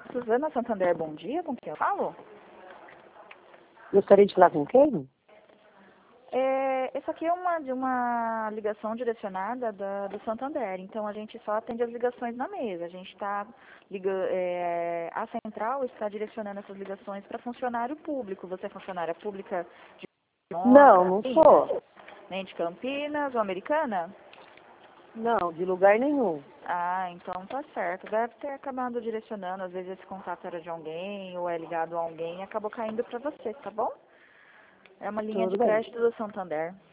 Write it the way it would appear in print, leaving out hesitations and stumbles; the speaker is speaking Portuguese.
Suzana Santander, bom dia, com quem eu falo? Gostaria de falar com quem? Essa aqui é uma ligação direcionada do Santander, então a gente só atende as ligações na mesa. A gente está a central está direcionando essas ligações para funcionário público. Você é funcionária pública de Não sou. Nem de Campinas ou Americana? Não, de lugar nenhum. Ah, então tá certo. Deve ter acabado direcionando, às vezes esse contato era de alguém ou é ligado a alguém e acabou caindo para você, tá bom? É uma linha Tudo de bem. crédito do Santander.